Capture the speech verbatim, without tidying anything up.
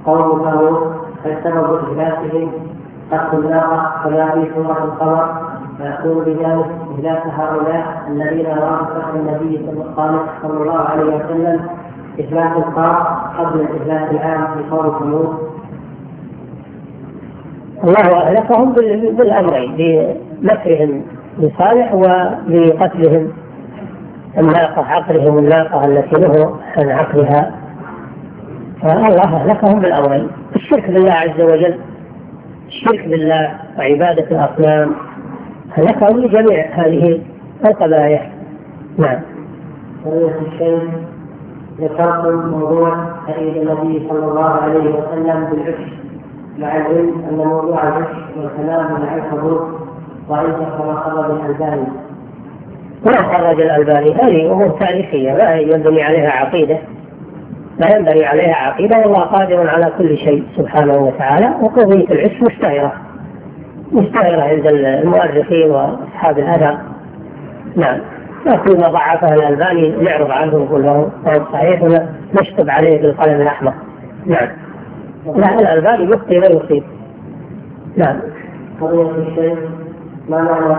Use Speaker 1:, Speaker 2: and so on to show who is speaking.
Speaker 1: قوم ثمود فسبب إهلاكهم قتل الناقة كما في سورة القمر، فيكون بذلك إهلاك هؤلاء الذين أرادوا قتل النبي صلى الله عليه وسلم إهلاك الخاص قبل الإهلاك العام في قوم ثمود.
Speaker 2: الله أهلكهم بالأمرين، بمكرهم لصالح وبقتلهم الناقة، عقرهم الناقة التي له عن عقرها، فالله أهلكهم بالأمرين: الشرك بالله عز وجل، الشرك بالله وعبادة الأصنام، أهلكهم لجميع هذه القبائح. نعم.
Speaker 1: الشيخ ذكرتم موضوع تأييد النبي صلى الله عليه وسلم بالعشق، مع العلم أن موضوع العشق والكلام مع الحدود ضعيف كما خرج الألباني.
Speaker 2: ما خرج الألباني، هذه أمور تاريخية لا ينبني عليها عقيدة، لا ينبني عليها عقيدة، والله قادر على كل شيء سبحانه وتعالى. وقضية العشق مشتهرة مشتهرة عند المؤرخين وأصحاب الأثر. نعم. لكن ما ضعفه الألباني نعرض عنه ونقول له صحيح ونشطب عليه بالقلم الأحمر. نعم. لا، الألباني يخطئ ويصيب. نعم.
Speaker 1: قضية الشيء ما معنى